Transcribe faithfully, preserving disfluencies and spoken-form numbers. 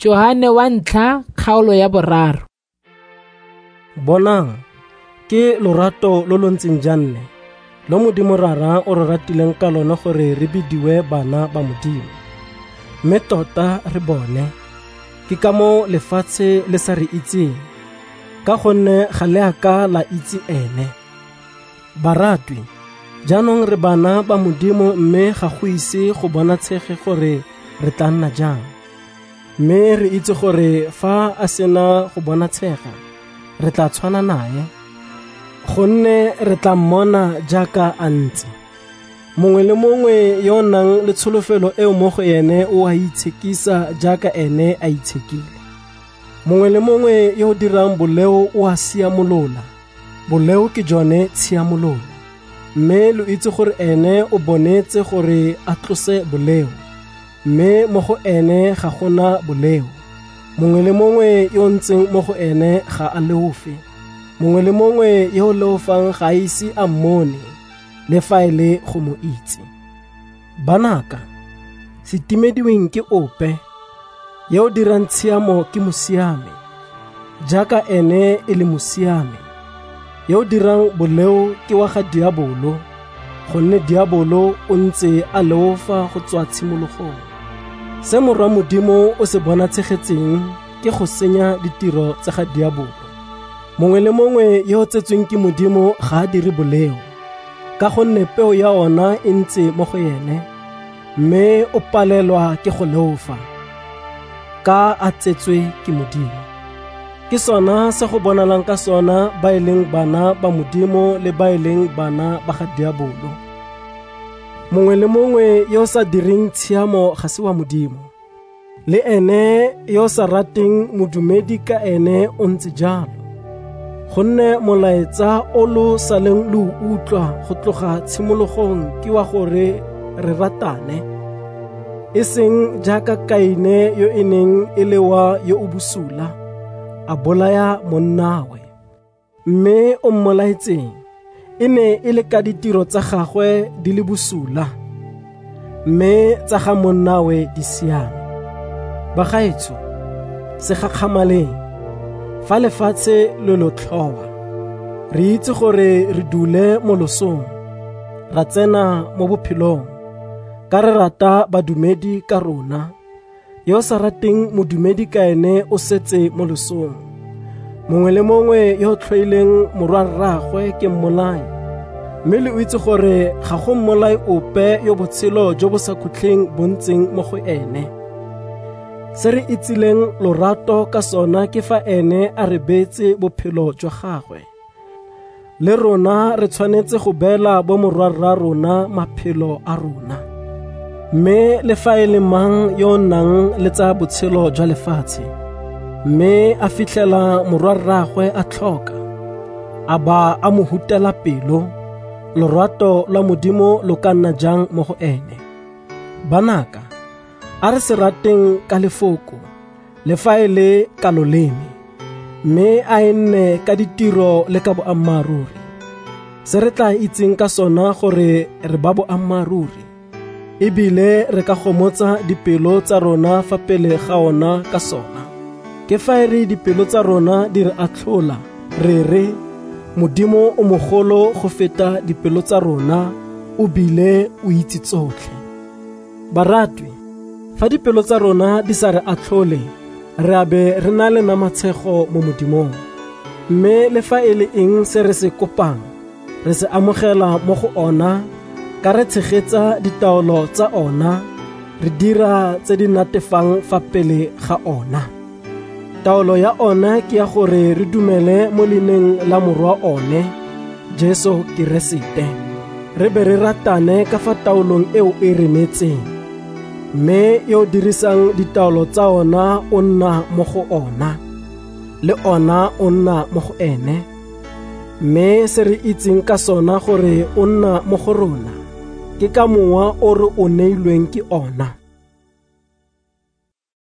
Johane wa ntlha kgaolo ya boraro. Bonang, ke lorato lo lo ntseng janne, lo Modimo rara o re ratileng ka lona gore re bidiwe bana ba Modimo. Mme tota re bone, ke ka mo lefatshe le sa re itseng, ka gonne ga le a ka la itse ene. Baratwi, jaanong re bana ba Modimo mme ga go ise go bona tshege gore re tla nna jang. Mme re itse gore fa a sena go bona tshega, re tla tshwana naye, gonne re tla mmona jaaka a ntse. Mongwe le mongwe yo nang le tsholofelo eo mo go ene o a itshekisa jaaka ene a itshekile. Mongwe le mongwe yo dirang boleo o a siamolola, boleo ke jone tshiamololo. Mme lo itse gore ene o bonetse gore a tlose boleo, mme mo go ene ga gona boleo. Mongwe le mongwe yo ntseng mo go ene ga a leofe. Mongwe le mongwe yo leofang ga ise a mmone, le fa e le go mo itse. Banaka, se timediweng ke ope, yo dirang tshiamo ke mosiame, jaaka ene e le mosiame. Yo dirang boleo ke wa ga diabolo, gonne diabolo o ntse a leofa go tswa tshimologong. Se morwa Modimo o se bona tshegetseng ke go senya ditiro tsa ga diabolo. Mongwe le mongwe yo tsetsweng ke Modimo ga a dire boleo, ka gonne peo ya ona e ntse mo go ene, mme o palelwa ke go leofa, ka a tsetswe ke Modimo. Ke sona se go bonalang ka sona ba e leng bana ba Modimo le ba e leng bana ba ga diabolo. Mongwe le mongwe yo sa direng tshiamo ga se wa Modimo, le ene yo sa rateng modumedi ka ene o ntse jalo. Gonne molaetsa o lo saleng lo utlwa go tloga tshimologong ke wa gore re ratane, e seng jaaka Kaine yo e neng e le wa yo o busula, a bolaya monnawe. Mme o mmolaetseng, e ne e le ka ditiro tsa gagwe di le busula, mme tsa ga monnawe di siame. Bagaetsho, se gakgamaleng, fa lefatshe le lo tlhowa, re itse gore re dule mo losong, ra tsena mo bophelong, ka re rata badumedi ka rona. Yo sa rateng modumedi ka ene o setse mo losong. Mongwe le mongwe yo tlhoileng morwa rragwe ke mmolai, mme le o itse gore ga go mmolai ope yo botshelo jo bo sa khutleng bo ntseng mo go ene. Se re itsileng lorato ka sona ke fa ene a re beetse bophelo jwa gagwe. Le rona re tshwanetse go beela bo morwa rra rona maphelo a rona. Mme le fa e le mang yo nang le tsa botshelo jwa lefatshe, mme a fitlhela morwa rragwe a tlhoka, a ba a mo hutela pelo, lorato la Modimo lo ka nna jang mo go ene. Banaka, a re se rateng ka lefoko, le fa e le ka loleme, mme a e nne ka ditiro le ka boammaaruri. Se re tla itseng ka sona gore re ba boammaaruri, ebile re ka gomotsa dipelo tsa rona fa pele ga ona ka sona. Ke fa e re dipelo tsa rona di re atlhola, re re, Modimo o mogolo go feta dipelo tsa rona, o bile o itse tsotlhe. Baratwi, fa dipelo tsa rona di sa re atlhole, re abe re na le namatshego mo Modimong. Mme le fa e le eng se re se kopang, re se amogela mo go ona, ka re tshegetsa ditaolo tsa ona, re dira tse di natefang fa pele ga ona. Taolo ya ona ke ya gore re dumele mo leineng la morwa one, Jesu Keresete, re be re ratane ka fa taolong eo e re neetseng. Mme yo dirisang ditaolo tsa ona o nna mo go ona, le ona o nna mo go ene. Mme se re itseng ka sona gore o nna mo go rona, ke ka mowa o re o neilweng ke ona.